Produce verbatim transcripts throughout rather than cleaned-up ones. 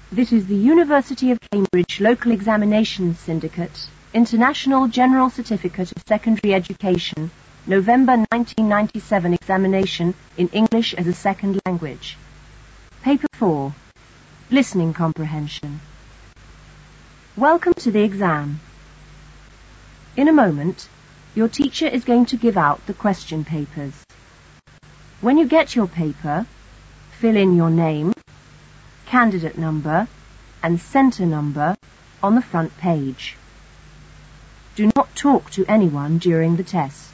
This is the University of Cambridge Local Examinations Syndicate, International General Certificate of Secondary Education, November nineteen ninety-seven examination in English as a second language. Paper four, Listening Comprehension. Welcome to the exam. In a moment, your teacher is going to give out the question papers. When you get your paper, fill in your name, candidate number, and centre number on the front page. Do not talk to anyone during the test.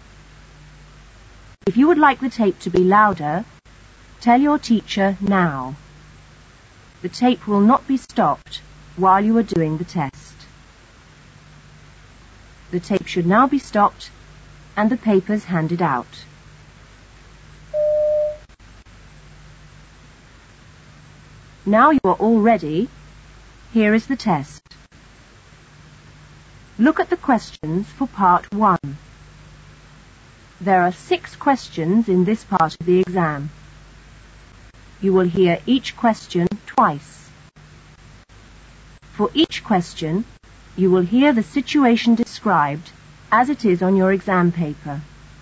If you would like the tape to be louder, tell your teacher now. The tape will not be stopped while you are doing the test. The tape should now be stopped and the papers handed out. Now you are all ready. Here is the test. Look at the questions for part one. There are six questions in this part of the exam. You will hear each question twice. For each question, you will hear the situation described as it is on your exam paper.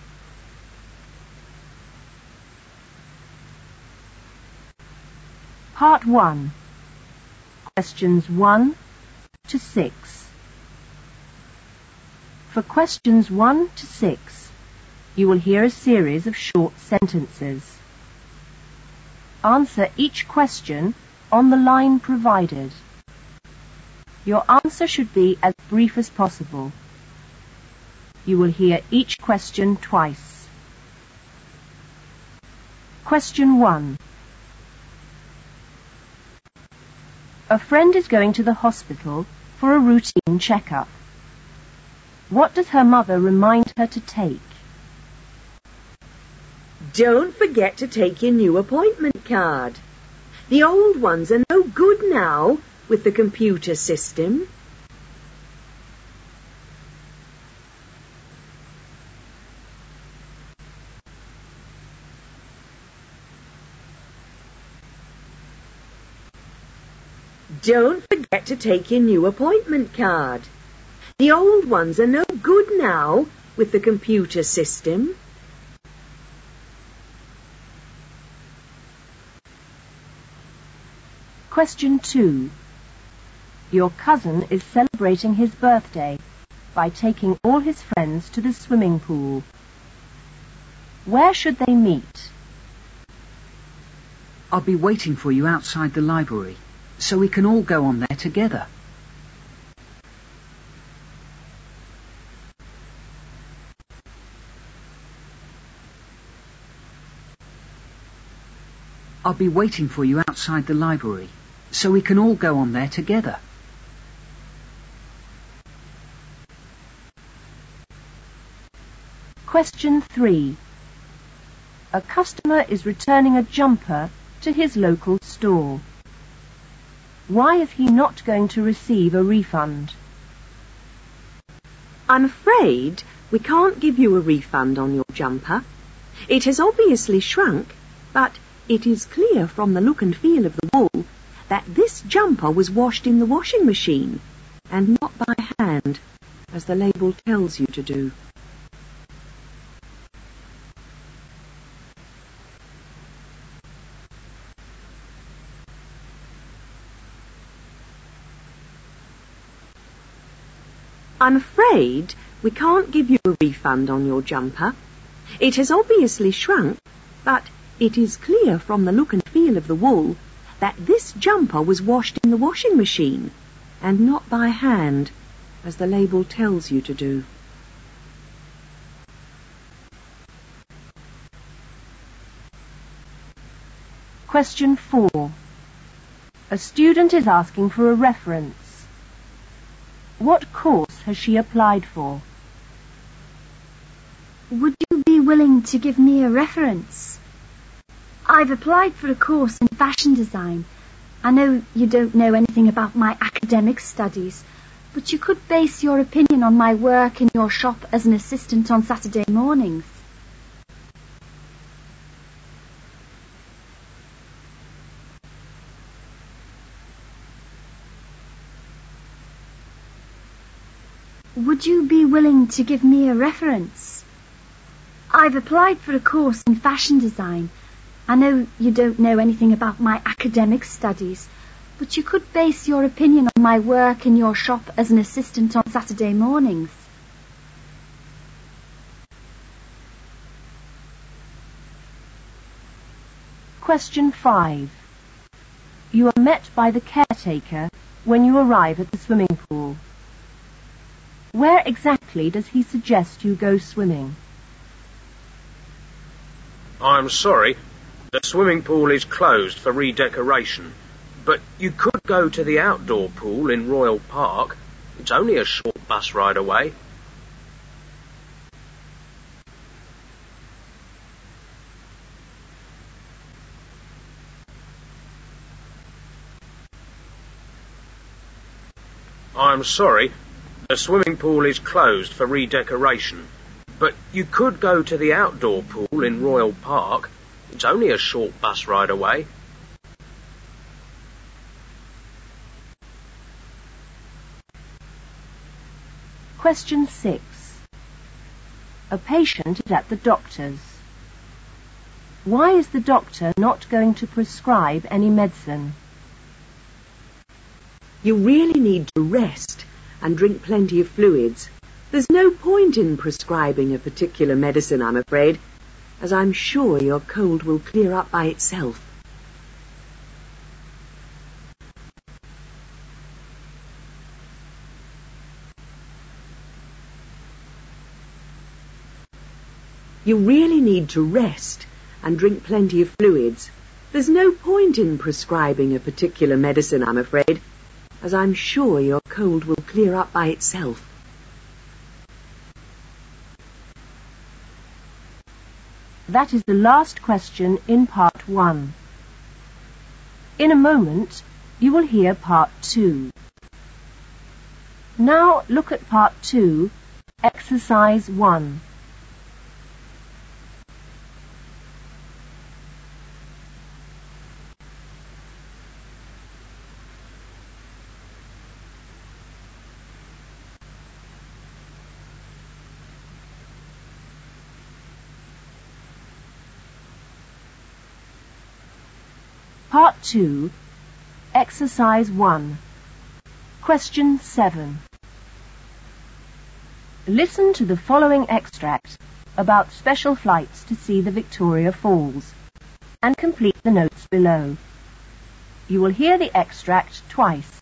Part one. Questions one to six. For questions one to six, you will hear a series of short sentences. Answer each question on the line provided. Your answer should be as brief as possible. You will hear each question twice. Question one. A friend is going to the hospital for a routine checkup. What does her mother remind her to take? Don't forget to take your new appointment card. The old ones are no good now with the computer system. Don't forget to take your new appointment card. The old ones are no good now with the computer system. Question two. Your cousin is celebrating his birthday by taking all his friends to the swimming pool. Where should they meet? I'll be waiting for you outside the library, so we can all go on there together. I'll be waiting for you outside the library, so we can all go on there together. Question three. A customer is returning a jumper to his local store. Why is he not going to receive a refund? I'm afraid we can't give you a refund on your jumper. It has obviously shrunk, but it is clear from the look and feel of the wool that this jumper was washed in the washing machine and not by hand, as the label tells you to do. I'm afraid we can't give you a refund on your jumper. It has obviously shrunk, but it is clear from the look and feel of the wool that this jumper was washed in the washing machine and not by hand, as the label tells you to do. Question four. A student is asking for a reference. What course has she applied for? Would you be willing to give me a reference? I've applied for a course in fashion design. I know you don't know anything about my academic studies, but you could base your opinion on my work in your shop as an assistant on Saturday mornings. Would you be willing to give me a reference? I've applied for a course in fashion design. I know you don't know anything about my academic studies, but you could base your opinion on my work in your shop as an assistant on Saturday mornings. Question five. You are met by the caretaker when you arrive at the swimming pool. Where exactly does he suggest you go swimming? I'm sorry, the swimming pool is closed for redecoration, but you could go to the outdoor pool in Royal Park. It's only a short bus ride away. I'm sorry, the swimming pool is closed for redecoration, but you could go to the outdoor pool in Royal Park. It's only a short bus ride away. Question six. A patient is at the doctor's. Why is the doctor not going to prescribe any medicine? You really need to rest and drink plenty of fluids. There's no point in prescribing a particular medicine, I'm afraid, as I'm sure your cold will clear up by itself. You really need to rest and drink plenty of fluids. There's no point in prescribing a particular medicine, I'm afraid, as I'm sure your cold will clear up by itself. That is the last question in part one. In a moment, you will hear part two. Now look at part two, exercise one. Part two, Exercise one. Question seven. Listen to the following extract about special flights to see the Victoria Falls and complete the notes below. You will hear the extract twice.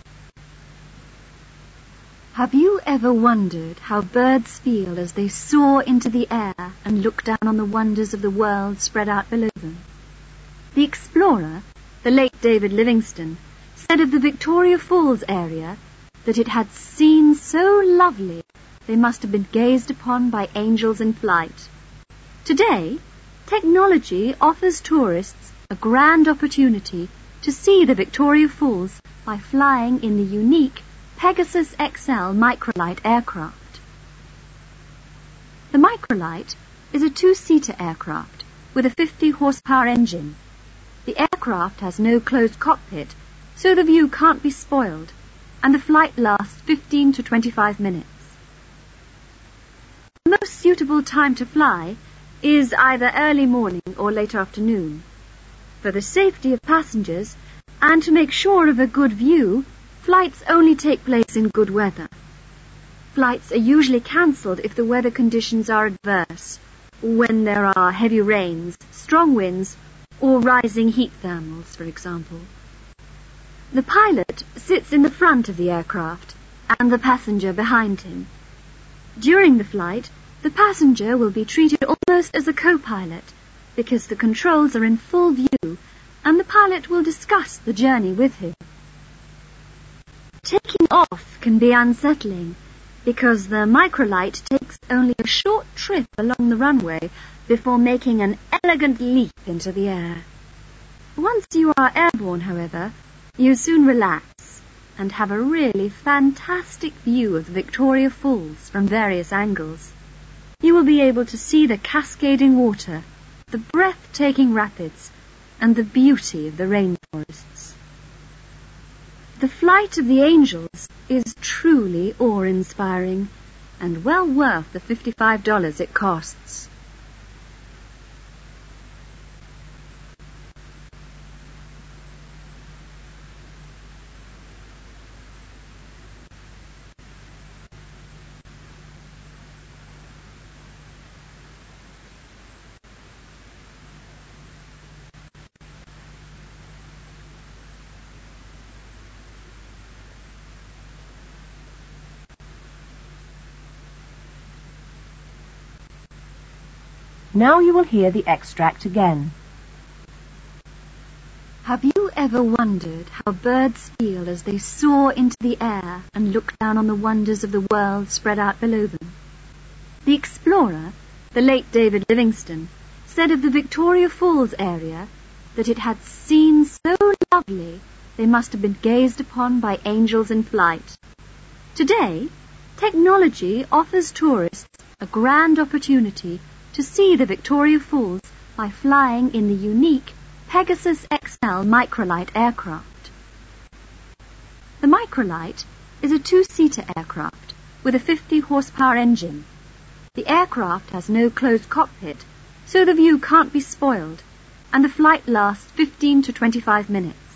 Have you ever wondered how birds feel as they soar into the air and look down on the wonders of the world spread out below them? The explorer, the late David Livingstone, said of the Victoria Falls area that it had scenes so lovely they must have been gazed upon by angels in flight. Today, technology offers tourists a grand opportunity to see the Victoria Falls by flying in the unique Pegasus X L microlight aircraft. The microlight is a two-seater aircraft with a fifty horsepower engine. The aircraft has no closed cockpit, so the view can't be spoiled, and the flight lasts fifteen to twenty-five minutes. The most suitable time to fly is either early morning or late afternoon. For the safety of passengers and to make sure of a good view, flights only take place in good weather. Flights are usually cancelled if the weather conditions are adverse, when there are heavy rains, strong winds, or rising heat thermals, for example. The pilot sits in the front of the aircraft and the passenger behind him. During the flight, the passenger will be treated almost as a co-pilot because the controls are in full view and the pilot will discuss the journey with him. Taking off can be unsettling because the microlight takes only a short trip along the runway before making an elegant leap into the air. Once you are airborne, however, you soon relax and have a really fantastic view of the Victoria Falls from various angles. You will be able to see the cascading water, the breathtaking rapids, and the beauty of the rainforests. The flight of the angels is truly awe-inspiring and well worth the fifty-five dollars it costs. Now you will hear the extract again. Have you ever wondered how birds feel as they soar into the air and look down on the wonders of the world spread out below them? The explorer, the late David Livingstone, said of the Victoria Falls area that it had scenes so lovely they must have been gazed upon by angels in flight. Today, technology offers tourists a grand opportunity to see the Victoria Falls by flying in the unique Pegasus X L microlight aircraft. The microlight is a two-seater aircraft with a fifty horsepower engine. The aircraft has no closed cockpit, so the view can't be spoiled, and the flight lasts fifteen to twenty-five minutes.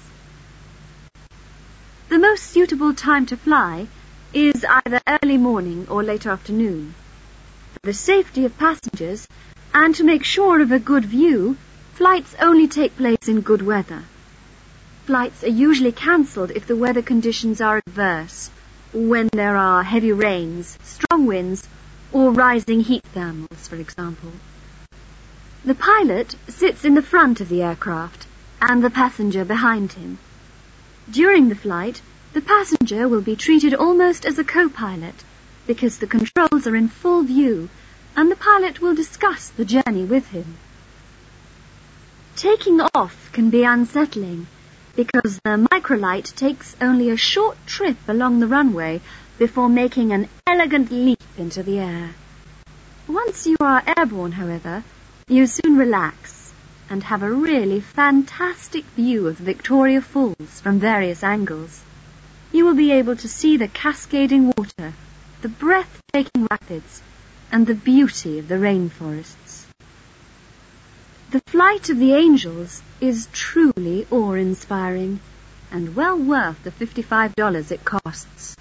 The most suitable time to fly is either early morning or late afternoon. For the safety of passengers and to make sure of a good view, flights only take place in good weather. Flights are usually cancelled if the weather conditions are adverse, when there are heavy rains, strong winds, or rising heat thermals, for example. The pilot sits in the front of the aircraft and the passenger behind him. During the flight, the passenger will be treated almost as a co-pilot, because the controls are in full view, and the pilot will discuss the journey with him. Taking off can be unsettling, because the microlight takes only a short trip along the runway before making an elegant leap into the air. Once you are airborne, however, you soon relax and have a really fantastic view of Victoria Falls from various angles. You will be able to see the cascading water, the breathtaking rapids, and the beauty of the rainforests. The Flight of the Angels is truly awe-inspiring and well worth the fifty-five dollars it costs.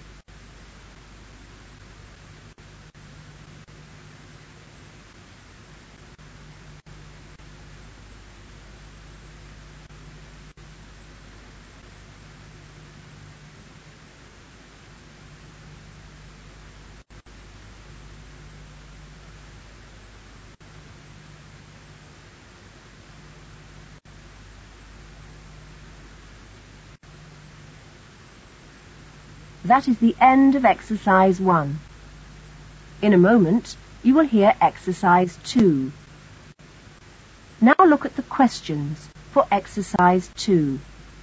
That is the end of exercise one. In a moment, you will hear exercise two. Now look at the questions for exercise two.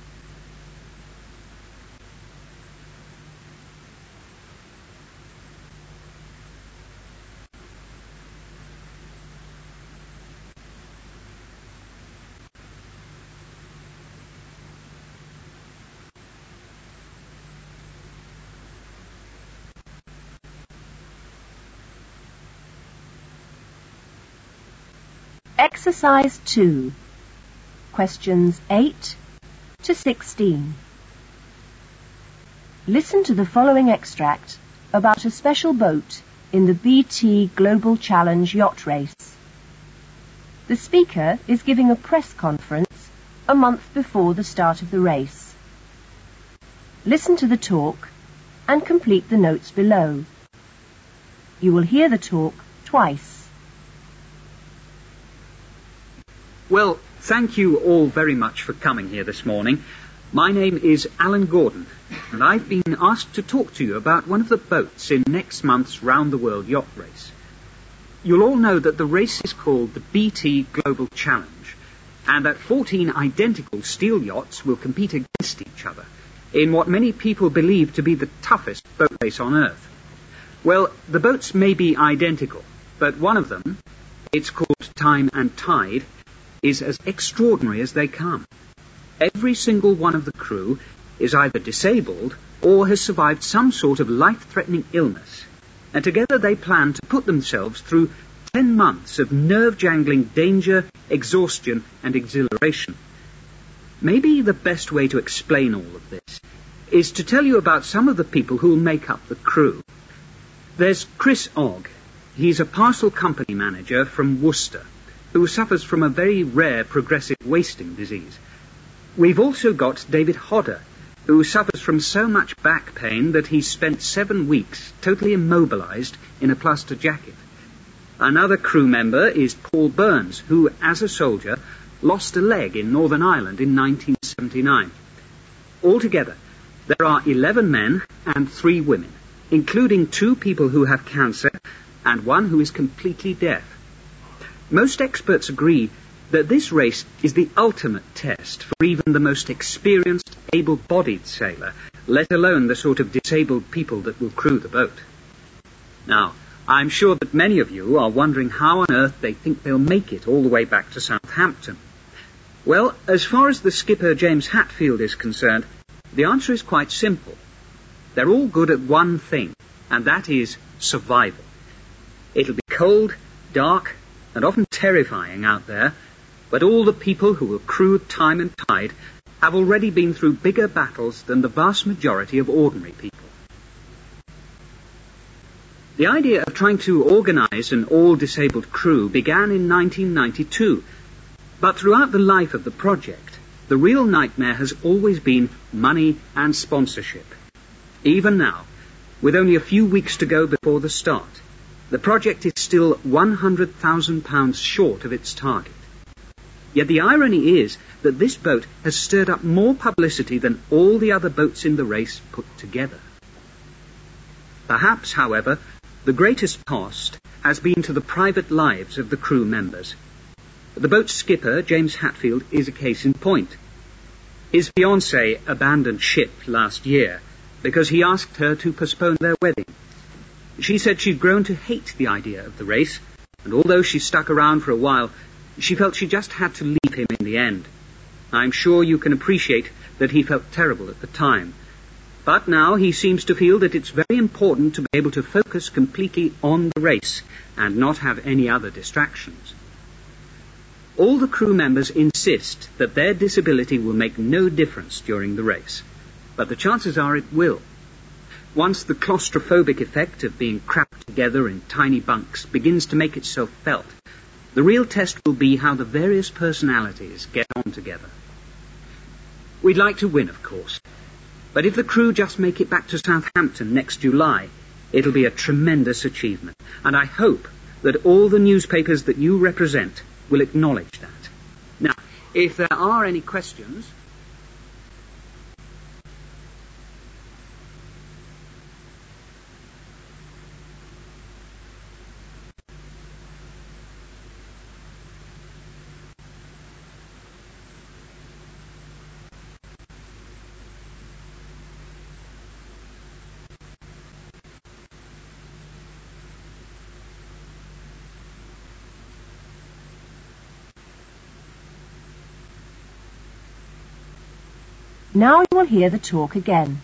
Exercise two. Questions eight to sixteen. Listen to the following extract about a special boat in the B T Global Challenge yacht race. The speaker is giving a press conference a month before the start of the race. Listen to the talk and complete the notes below. You will hear the talk twice. Well, thank you all very much for coming here this morning. My name is Alan Gordon, and I've been asked to talk to you about one of the boats in next month's Round the World Yacht Race. You'll all know that the race is called the B T Global Challenge, and that fourteen identical steel yachts will compete against each other in what many people believe to be the toughest boat race on Earth. Well, the boats may be identical, but one of them, it's called Time and Tide, is as extraordinary as they come. Every single one of the crew is either disabled or has survived some sort of life-threatening illness, and together they plan to put themselves through ten months of nerve-jangling danger, exhaustion, and exhilaration. Maybe the best way to explain all of this is to tell you about some of the people who'll make up the crew. There's Chris Ogg. He's a parcel company manager from Worcester, who suffers from a very rare progressive wasting disease. We've also got David Hodder, who suffers from so much back pain that he's spent seven weeks totally immobilized in a plaster jacket. Another crew member is Paul Burns, who, as a soldier, lost a leg in Northern Ireland in nineteen seventy-nine. Altogether, there are eleven men and three women, including two people who have cancer and one who is completely deaf. Most experts agree that this race is the ultimate test for even the most experienced, able-bodied sailor, let alone the sort of disabled people that will crew the boat. Now, I'm sure that many of you are wondering how on earth they think they'll make it all the way back to Southampton. Well, as far as the skipper James Hatfield is concerned, the answer is quite simple. They're all good at one thing, and that is survival. It'll be cold, dark, and often terrifying out there, but all the people who will crew Time and Tide have already been through bigger battles than the vast majority of ordinary people. The idea of trying to organise an all-disabled crew began in nineteen ninety-two, but throughout the life of the project, the real nightmare has always been money and sponsorship. Even now, with only a few weeks to go before the start, the project is still one hundred thousand pounds short of its target. Yet the irony is that this boat has stirred up more publicity than all the other boats in the race put together. Perhaps, however, the greatest cost has been to the private lives of the crew members. The boat's skipper, James Hatfield, is a case in point. His fiancée abandoned ship last year because he asked her to postpone their wedding. She said she'd grown to hate the idea of the race, and although she stuck around for a while, she felt she just had to leave him in the end. I'm sure you can appreciate that he felt terrible at the time. But now he seems to feel that it's very important to be able to focus completely on the race and not have any other distractions. All the crew members insist that their disability will make no difference during the race, but the chances are it will. Once the claustrophobic effect of being cramped together in tiny bunks begins to make itself felt, the real test will be how the various personalities get on together. We'd like to win, of course, but if the crew just make it back to Southampton next July, it'll be a tremendous achievement, and I hope that all the newspapers that you represent will acknowledge that. Now, if there are any questions... Now you will hear the talk again.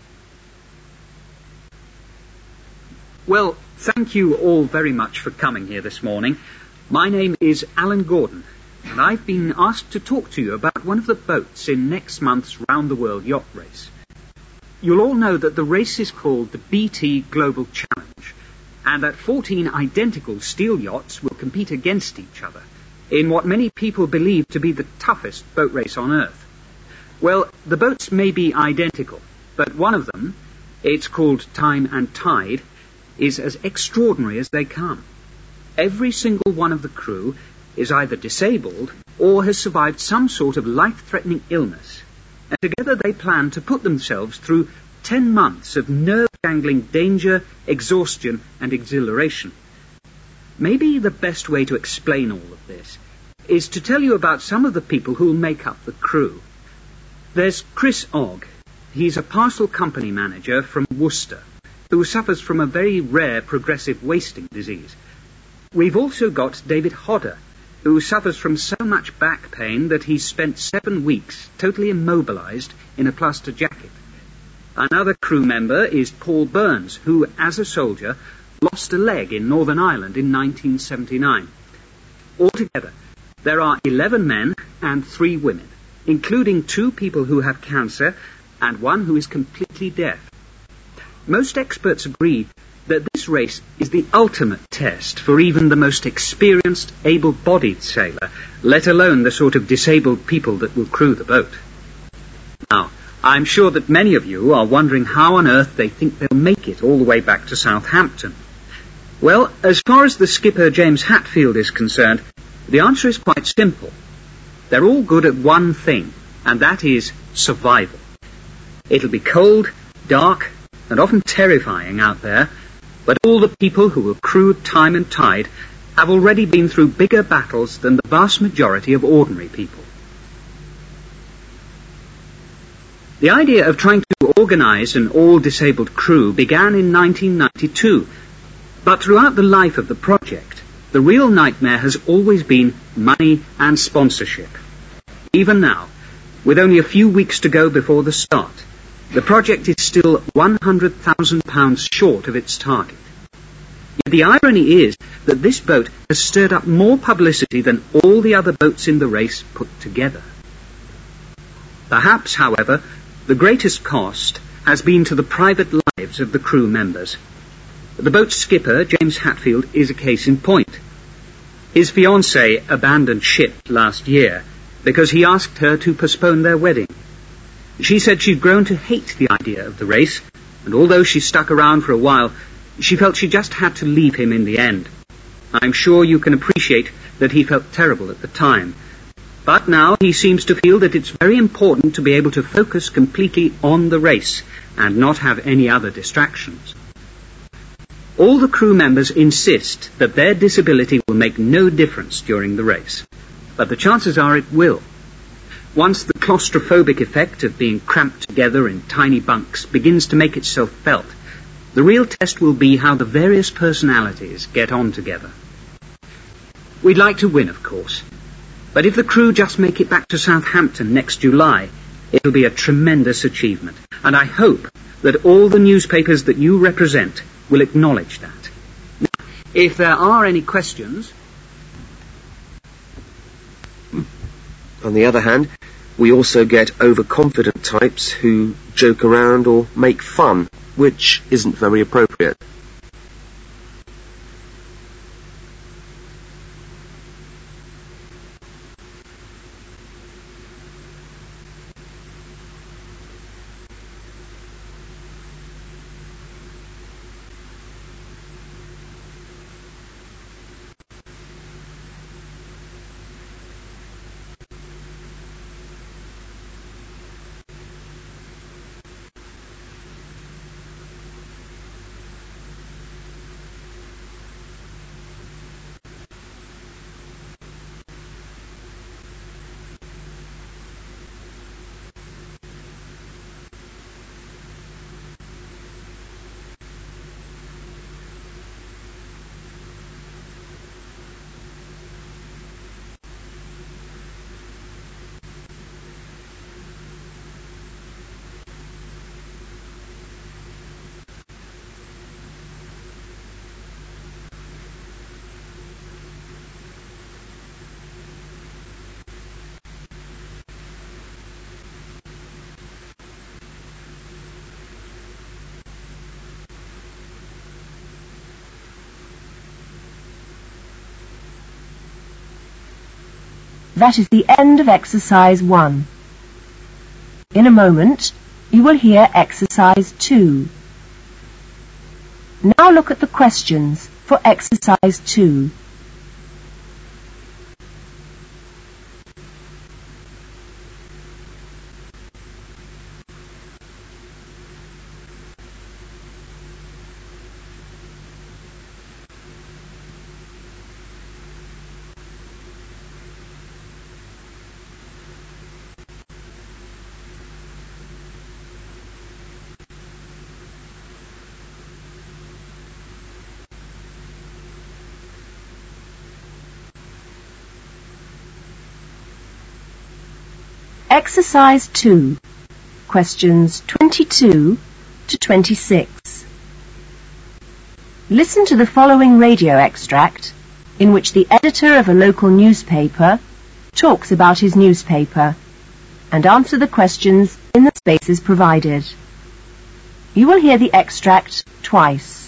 Well, thank you all very much for coming here this morning. My name is Alan Gordon, and I've been asked to talk to you about one of the boats in next month's Round the World Yacht Race. You'll all know that the race is called the B T Global Challenge, and that fourteen identical steel yachts will compete against each other in what many people believe to be the toughest boat race on Earth. Well, the boats may be identical, but one of them, it's called Time and Tide, is as extraordinary as they come. Every single one of the crew is either disabled or has survived some sort of life-threatening illness, and together they plan to put themselves through ten months of nerve-jangling danger, exhaustion, and exhilaration. Maybe the best way to explain all of this is to tell you about some of the people who'll make up the crew. There's Chris Ogg. He's a parcel company manager from Worcester, who suffers from a very rare progressive wasting disease. We've also got David Hodder, who suffers from so much back pain that he's spent seven weeks totally immobilized in a plaster jacket. Another crew member is Paul Burns, who, as a soldier, lost a leg in Northern Ireland in nineteen seventy-nine. Altogether, there are eleven men and three women, including two people who have cancer and one who is completely deaf. Most experts agree that this race is the ultimate test for even the most experienced, able-bodied sailor, let alone the sort of disabled people that will crew the boat. Now, I'm sure that many of you are wondering how on earth they think they'll make it all the way back to Southampton. Well, as far as the skipper James Hatfield is concerned, the answer is quite simple. They're all good at one thing, and that is survival. It'll be cold, dark, and often terrifying out there, but all the people who will crew time and tide have already been through bigger battles than the vast majority of ordinary people. The idea of trying to organise an all-disabled crew began in nineteen ninety-two, but throughout the life of the project, the real nightmare has always been money and sponsorship. Even now, with only a few weeks to go before the start, the project is still one hundred thousand pounds short of its target. Yet the irony is that this boat has stirred up more publicity than all the other boats in the race put together. Perhaps, however, the greatest cost has been to the private lives of the crew members. The boat's skipper, James Hatfield, is a case in point. His fiancée abandoned ship last year because he asked her to postpone their wedding. She said she'd grown to hate the idea of the race, and although she stuck around for a while, she felt she just had to leave him in the end. I'm sure you can appreciate that he felt terrible at the time. But now he seems to feel that it's very important to be able to focus completely on the race and not have any other distractions. All the crew members insist that their disability will make no difference during the race, but the chances are it will. Once the claustrophobic effect of being cramped together in tiny bunks begins to make itself felt, the real test will be how the various personalities get on together. We'd like to win, of course, but if the crew just make it back to Southampton next July, it'll be a tremendous achievement, and I hope that all the newspapers that you represent will acknowledge that. Now, if there are any questions... On the other hand, we also get overconfident types who joke around or make fun, which isn't very appropriate. That is the end of exercise one. In a moment, you will hear exercise two. Now look at the questions for exercise two. Exercise two, questions twenty-two to twenty-six. Listen to the following radio extract in which the editor of a local newspaper talks about his newspaper and answer the questions in the spaces provided. You will hear the extract twice.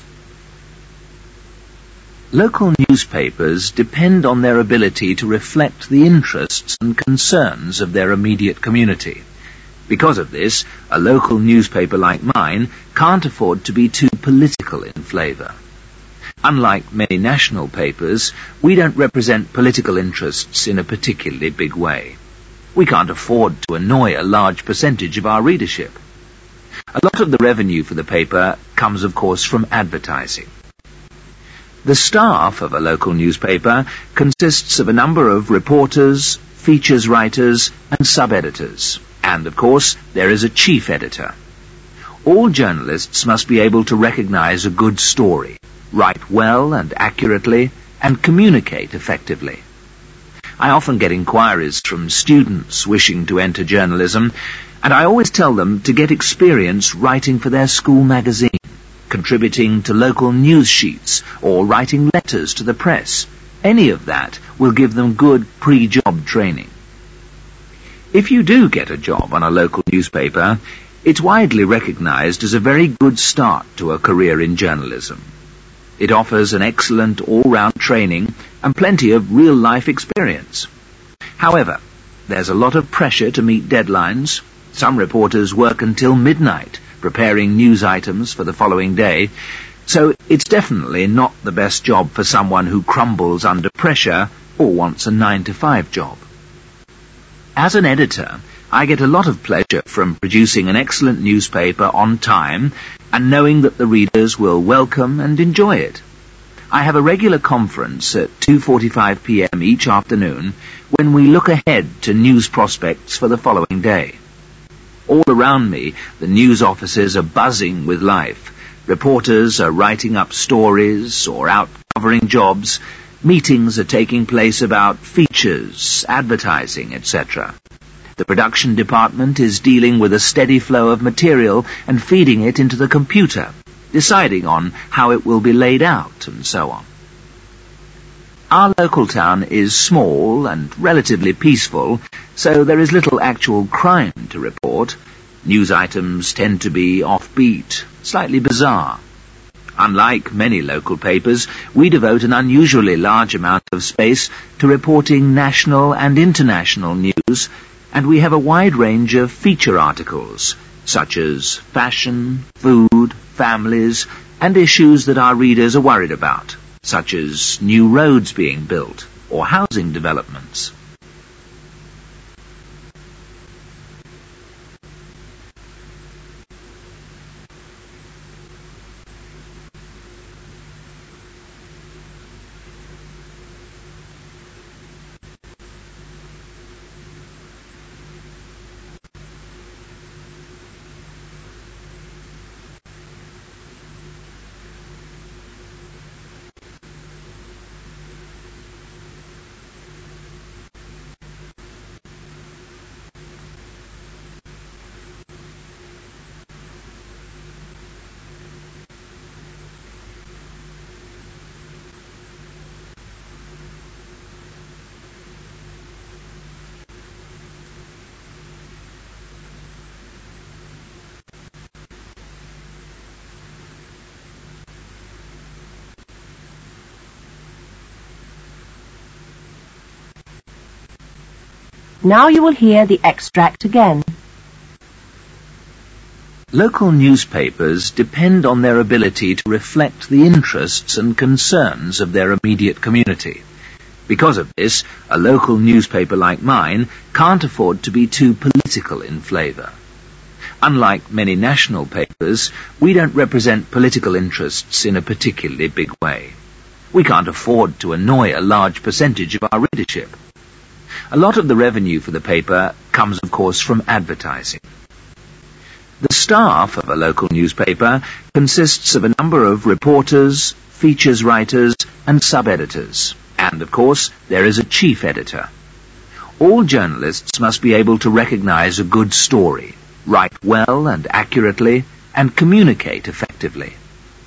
Local newspapers depend on their ability to reflect the interests and concerns of their immediate community. Because of this, a local newspaper like mine can't afford to be too political in flavour. Unlike many national papers, we don't represent political interests in a particularly big way. We can't afford to annoy a large percentage of our readership. A lot of the revenue for the paper comes, of course, from advertising. The staff of a local newspaper consists of a number of reporters, features writers, and sub-editors. And, of course, there is a chief editor. All journalists must be able to recognise a good story, write well and accurately, and communicate effectively. I often get inquiries from students wishing to enter journalism, and I always tell them to get experience writing for their school magazine, contributing to local news sheets, or writing letters to the press. Any of that will give them good pre-job training. If you do get a job on a local newspaper, it's widely recognised as a very good start to a career in journalism. It offers an excellent all-round training and plenty of real-life experience. However, there's a lot of pressure to meet deadlines. Some reporters work until midnight preparing news items for the following day, so it's definitely not the best job for someone who crumbles under pressure or wants a nine to five job. As an editor, I get a lot of pleasure from producing an excellent newspaper on time and knowing that the readers will welcome and enjoy it. I have a regular conference at two forty-five p m each afternoon when we look ahead to news prospects for the following day. All around me, the news offices are buzzing with life. Reporters are writing up stories or out covering jobs. Meetings are taking place about features, advertising, et cetera. The production department is dealing with a steady flow of material and feeding it into the computer, deciding on how it will be laid out and so on. Our local town is small and relatively peaceful, so there is little actual crime to report. News items tend to be offbeat, slightly bizarre. Unlike many local papers, we devote an unusually large amount of space to reporting national and international news, and we have a wide range of feature articles, such as fashion, food, families, and issues that our readers are worried about, such as new roads being built or housing developments. Now you will hear the extract again. Local newspapers depend on their ability to reflect the interests and concerns of their immediate community. Because of this, a local newspaper like mine can't afford to be too political in flavour. Unlike many national papers, we don't represent political interests in a particularly big way. We can't afford to annoy a large percentage of our readership. A lot of the revenue for the paper comes, of course, from advertising. The staff of a local newspaper consists of a number of reporters, features writers, and sub-editors. And, of course, there is a chief editor. All journalists must be able to recognise a good story, write well and accurately, and communicate effectively.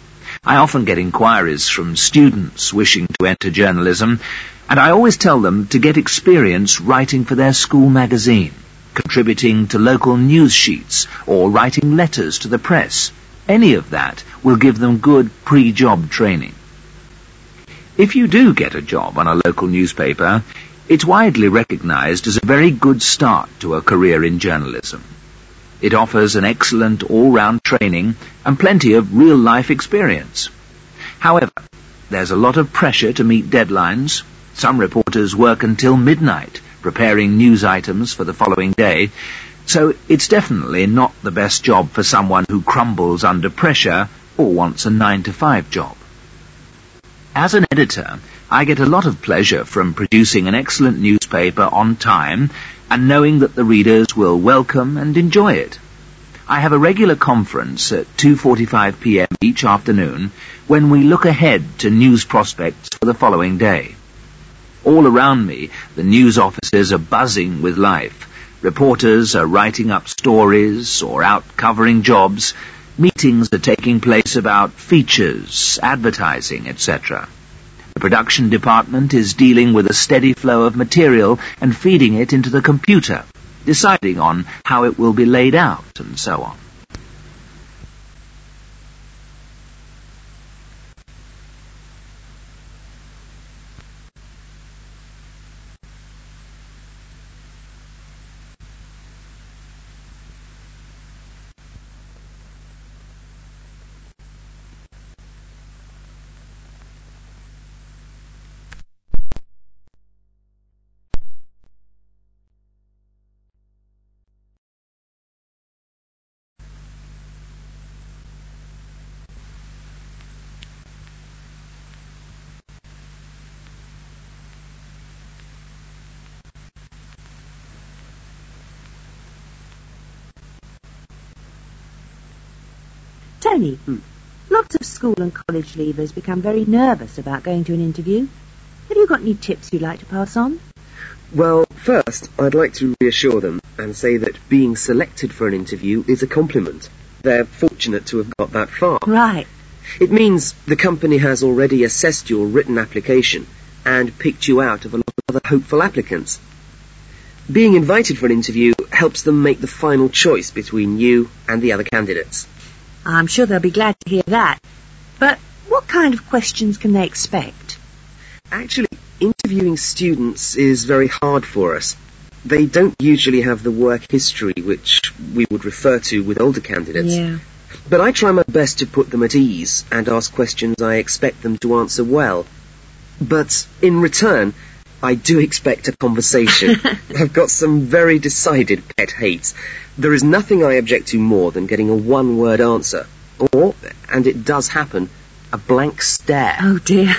I often get inquiries from students wishing to enter journalism, and I always tell them to get experience writing for their school magazine, contributing to local news sheets, or writing letters to the press. Any of that will give them good pre-job training. If you do get a job on a local newspaper, it's widely recognized as a very good start to a career in journalism. It offers an excellent all-round training and plenty of real-life experience. However, there's a lot of pressure to meet deadlines. Some reporters work until midnight preparing news items for the following day, so it's definitely not the best job for someone who crumbles under pressure or wants a nine to five job. As an editor, I get a lot of pleasure from producing an excellent newspaper on time and knowing that the readers will welcome and enjoy it. I have a regular conference at two forty-five p m each afternoon when we look ahead to news prospects for the following day. All around me, the news offices are buzzing with life. Reporters are writing up stories or out covering jobs. Meetings are taking place about features, advertising, et cetera. The production department is dealing with a steady flow of material and feeding it into the computer, deciding on how it will be laid out and so on. Tony, Hmm. lots of school and college leavers become very nervous about going to an interview. Have you got any tips you'd like to pass on? Well, first, I'd like to reassure them and say that being selected for an interview is a compliment. They're fortunate to have got that far. Right. It means the company has already assessed your written application and picked you out of a lot of other hopeful applicants. Being invited for an interview helps them make the final choice between you and the other candidates. I'm sure they'll be glad to hear that. But what kind of questions can they expect? Actually, interviewing students is very hard for us. They don't usually have the work history which we would refer to with older candidates. Yeah. But I try my best to put them at ease and ask questions I expect them to answer well. But in return, I do expect a conversation. I've got some very decided pet hates. There is nothing I object to more than getting a one-word answer. Or, and it does happen, a blank stare. Oh dear.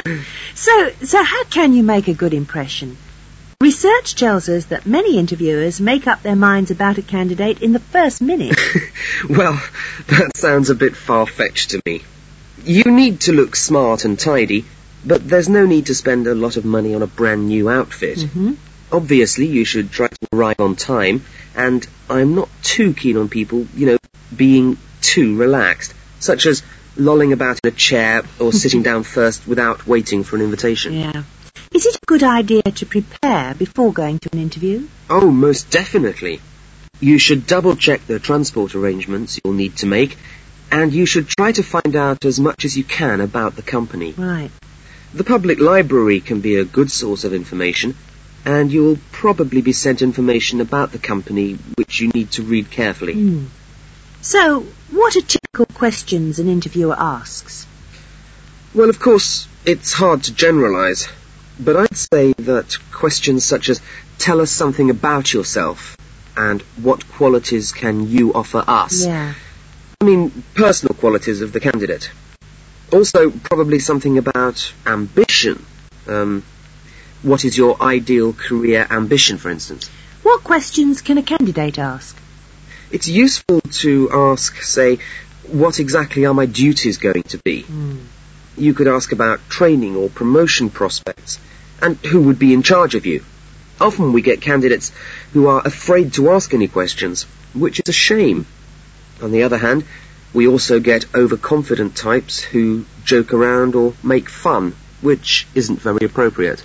so, so how can you make a good impression? Research tells us that many interviewers make up their minds about a candidate in the first minute. Well, that sounds a bit far-fetched to me. You need to look smart and tidy, but there's no need to spend a lot of money on a brand new outfit. Mm-hmm. Obviously, you should try to arrive on time, and I'm not too keen on people, you know, being too relaxed, such as lolling about in a chair or sitting down first without waiting for an invitation. Yeah. Is it a good idea to prepare before going to an interview? Oh, most definitely. You should double-check the transport arrangements you'll need to make, and you should try to find out as much as you can about the company. Right. The public library can be a good source of information, and you'll probably be sent information about the company which you need to read carefully. Mm. So, what are typical questions an interviewer asks? Well, of course, it's hard to generalise, but I'd say that questions such as, tell us something about yourself, and what qualities can you offer us? Yeah. I mean, personal qualities of the candidate. Also, probably something about ambition. Um, what is your ideal career ambition, for instance? What questions can a candidate ask? It's useful to ask, say, what exactly are my duties going to be? Mm. You could ask about training or promotion prospects, and who would be in charge of you. Often we get candidates who are afraid to ask any questions, which is a shame. On the other hand, We also get overconfident types who joke around or make fun, which isn't very appropriate.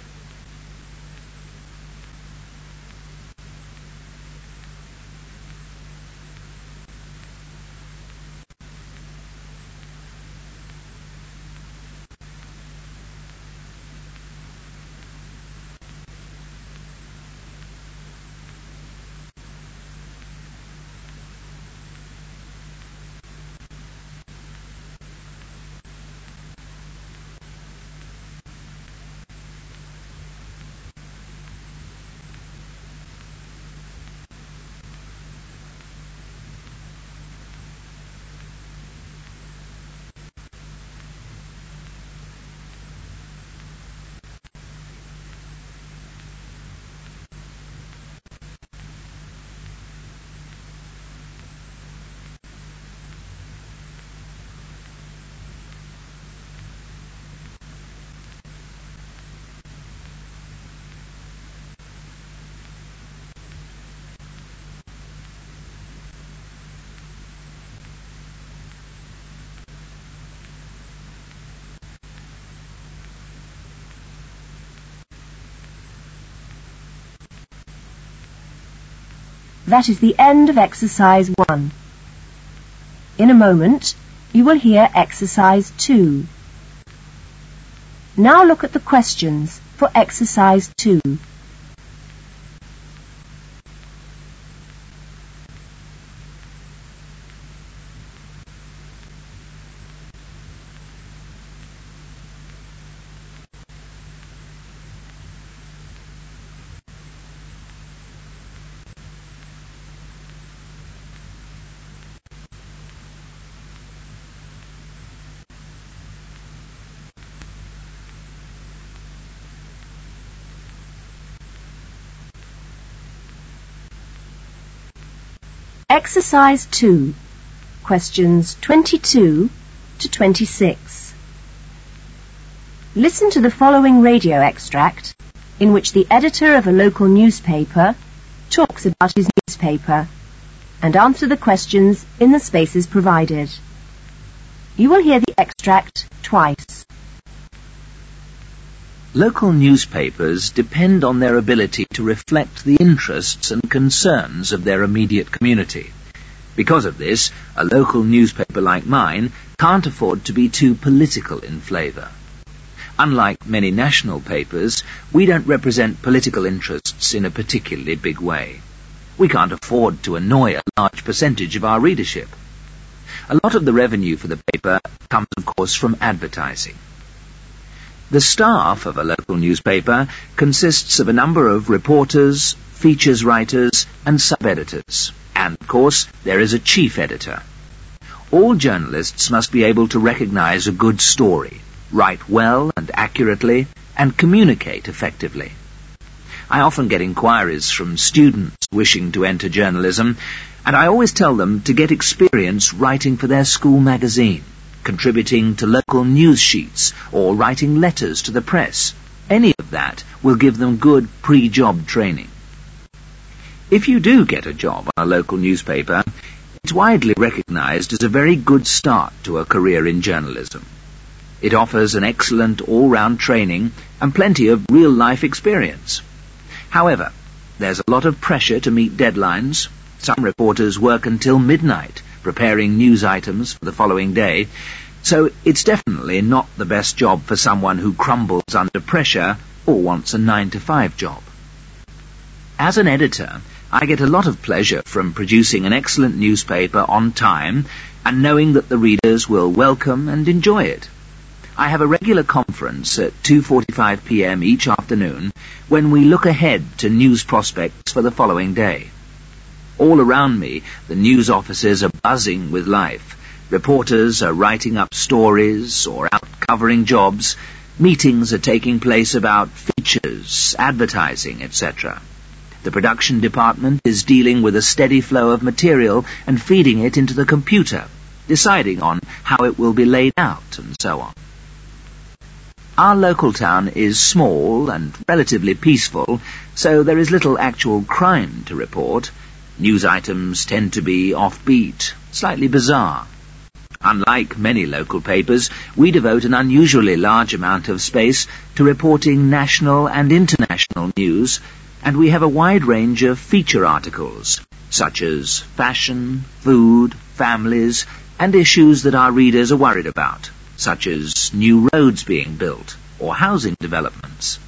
That is the end of exercise one. In a moment, you will hear exercise two. Now look at the questions for exercise two. Exercise two, questions twenty-two to twenty-six. Listen to the following radio extract in which the editor of a local newspaper talks about his newspaper and answer the questions in the spaces provided. You will hear the extract twice. Local newspapers depend on their ability to reflect the interests and concerns of their immediate community. Because of this, a local newspaper like mine can't afford to be too political in flavour. Unlike many national papers, we don't represent political interests in a particularly big way. We can't afford to annoy a large percentage of our readership. A lot of the revenue for the paper comes, of course, from advertising. The staff of a local newspaper consists of a number of reporters, features writers, and sub-editors. And, of course, there is a chief editor. All journalists must be able to recognize a good story, write well and accurately, and communicate effectively. I often get inquiries from students wishing to enter journalism, and I always tell them to get experience writing for their school magazine, contributing to local news sheets, or writing letters to the press. Any of that will give them good pre-job training. If you do get a job on a local newspaper, it's widely recognized as a very good start to a career in journalism. It offers an excellent all-round training and plenty of real-life experience. However, there's a lot of pressure to meet deadlines. Some reporters work until midnight preparing news items for the following day, so it's definitely not the best job for someone who crumbles under pressure or wants a nine to five job. As an editor, I get a lot of pleasure from producing an excellent newspaper on time and knowing that the readers will welcome and enjoy it. I have a regular conference at two forty-five p m each afternoon when we look ahead to news prospects for the following day. All around me, the news offices are buzzing with life. Reporters are writing up stories or out covering jobs. Meetings are taking place about features, advertising, et cetera. The production department is dealing with a steady flow of material and feeding it into the computer, deciding on how it will be laid out and so on. Our local town is small and relatively peaceful, so there is little actual crime to report. News items tend to be offbeat, slightly bizarre. Unlike many local papers, we devote an unusually large amount of space to reporting national and international news, and we have a wide range of feature articles, such as fashion, food, families, and issues that our readers are worried about, such as new roads being built or housing developments.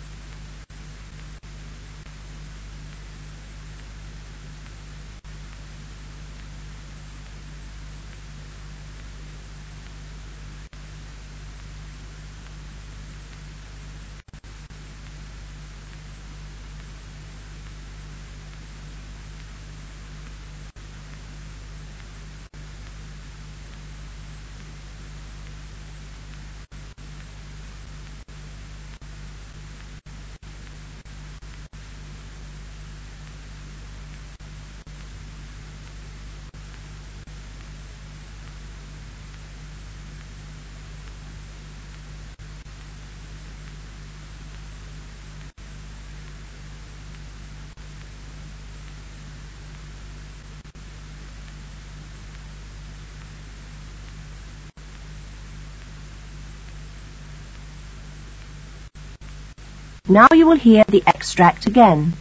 Now you will hear the extract again.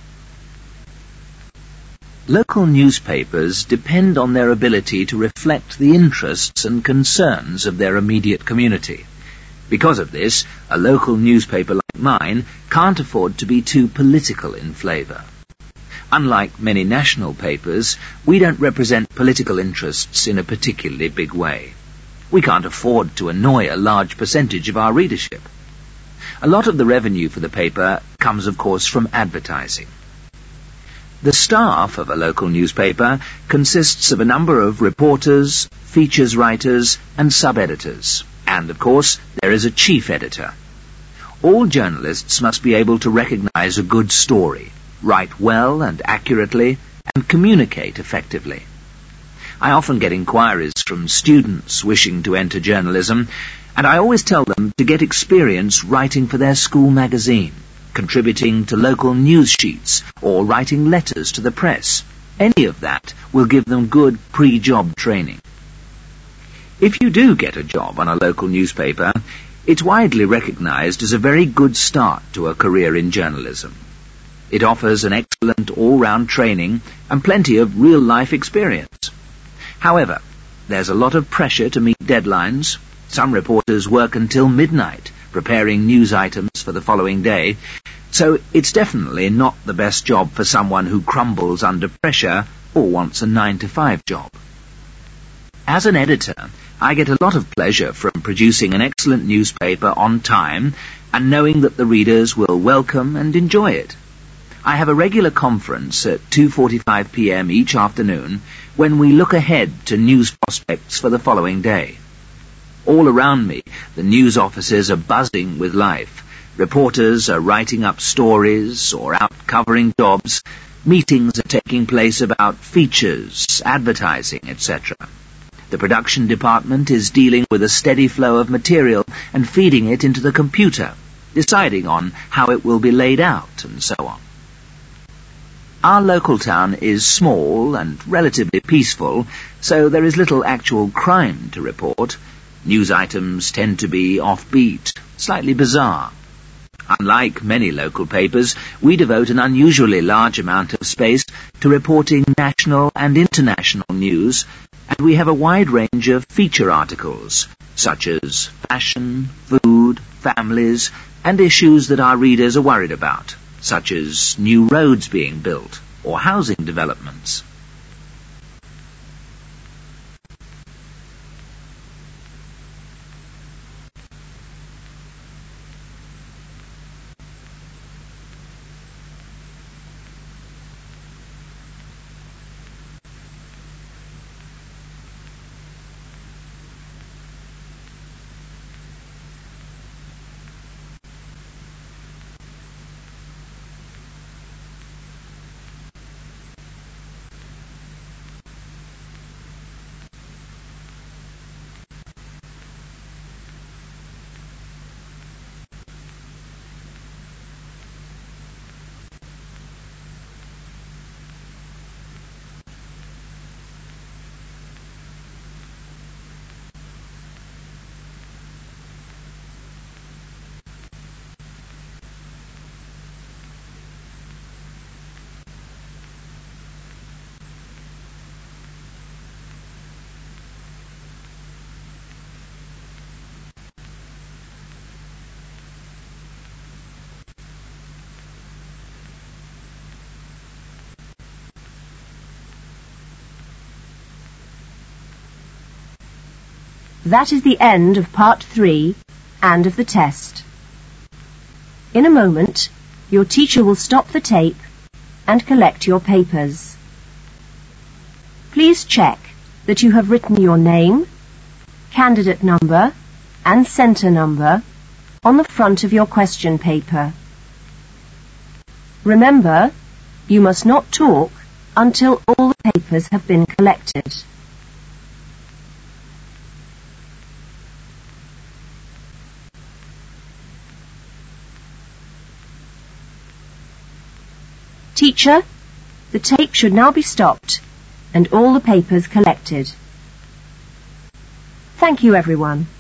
Local newspapers depend on their ability to reflect the interests and concerns of their immediate community. Because of this, a local newspaper like mine can't afford to be too political in flavour. Unlike many national papers, we don't represent political interests in a particularly big way. We can't afford to annoy a large percentage of our readership. A lot of the revenue for the paper comes, of course, from advertising. The staff of a local newspaper consists of a number of reporters, features writers, and sub-editors. And, of course, there is a chief editor. All journalists must be able to recognize a good story, write well and accurately, and communicate effectively. I often get inquiries from students wishing to enter journalism, and I always tell them to get experience writing for their school magazine, contributing to local news sheets, or writing letters to the press. Any of that will give them good pre-job training. If you do get a job on a local newspaper, it's widely recognized as a very good start to a career in journalism. It offers an excellent all-round training and plenty of real-life experience. However, there's a lot of pressure to meet deadlines. Some reporters work until midnight preparing news items for the following day, so it's definitely not the best job for someone who crumbles under pressure or wants a nine to five job. As an editor, I get a lot of pleasure from producing an excellent newspaper on time and knowing that the readers will welcome and enjoy it. I have a regular conference at two forty-five p m each afternoon when we look ahead to news prospects for the following day. All around me, the news offices are buzzing with life. Reporters are writing up stories or out covering jobs. Meetings are taking place about features, advertising, et cetera. The production department is dealing with a steady flow of material and feeding it into the computer, deciding on how it will be laid out and so on. Our local town is small and relatively peaceful, so there is little actual crime to report. News items tend to be offbeat, slightly bizarre. Unlike many local papers, we devote an unusually large amount of space to reporting national and international news, and we have a wide range of feature articles, such as fashion, food, families, and issues that our readers are worried about, such as new roads being built or housing developments. That is the end of part three and of the test. In a moment, your teacher will stop the tape and collect your papers. Please check that you have written your name, candidate number and centre number on the front of your question paper. Remember, you must not talk until all the papers have been collected. Teacher, the tape should now be stopped and all the papers collected. Thank you, everyone.